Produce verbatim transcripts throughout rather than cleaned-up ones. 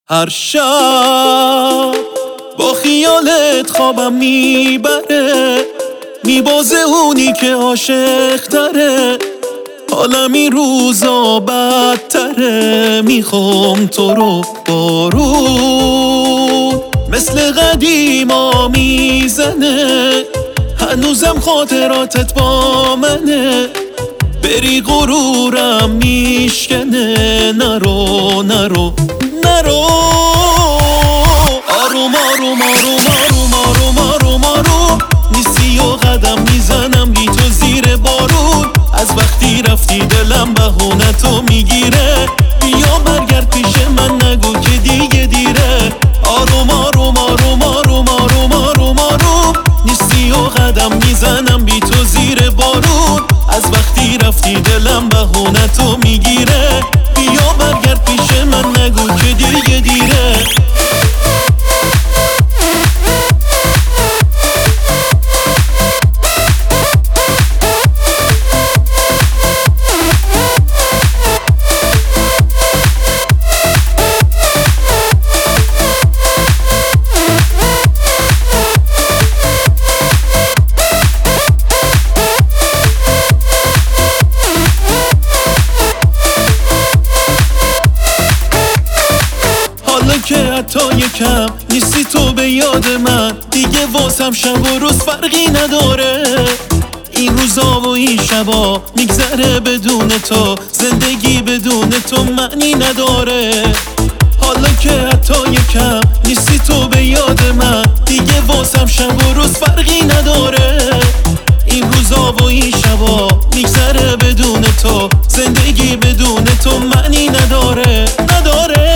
هر شب با خیالت خوابم میبره، میبازه اونی که عاشق تره. حالم این روزا بدتره، میخوام تو رو بارون مثل قدیما میزنه. هنوزم خاطراتت با منه، بری غرورم میشکنه. نرو نرو نرو، آروم آروم آروم آروم آروم آروم آروم. نیستی و قدم میزنم بی تو زیر بارون. از وقتی رفتی دلم بهونتو میگیره. بیا برگرد پیش من، نگو که دیگه دیره. آروم آروم آروم آروم آروم آروم آروم. نیستی و قدم میزنم بی تو زیر بارون. از وقتی رفتی دلم بهونتو میگیره. بیا برگرد پیش من، نگو که دیگه دیره. که حتی یکم نیستی تو به یاد من. دیگه واسم شب و روز فرقی نداره. این روزا و این شبا میگذره بدون تو. زندگی بدون تو معنی نداره. حالا که حتی یکم نیستی تو به یاد من. دیگه واسم شب و روز فرقی نداره. این روزا و این شبا میگذره بدون تو. زندگی بدون تو معنی نداره نداره.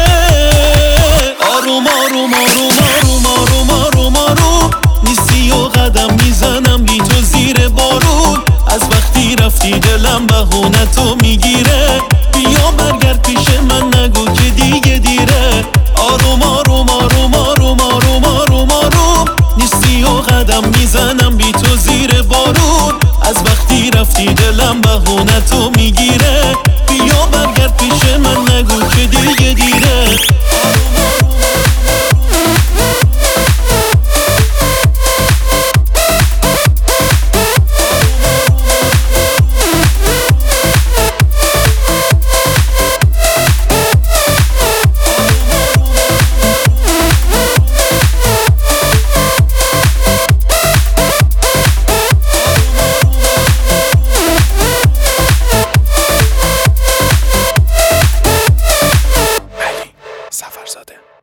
آروم آروم آروم آروم آروم آروم آروم. نیستی و قدم میزنم بی تو زیر بارون. از وقتی رفتی دلم بهونتو میگیره. بیا برگرد پیش من، نگو که دیگه دیره. آروم آروم آروم آروم آروم آروم آروم. نیستی و قدم میزنم بی تو زیر بارون. از وقتی رفتی دلم بهونتو میگیره. بیا برگرد پیش من، نگو که دیگه دیره. سفرزاده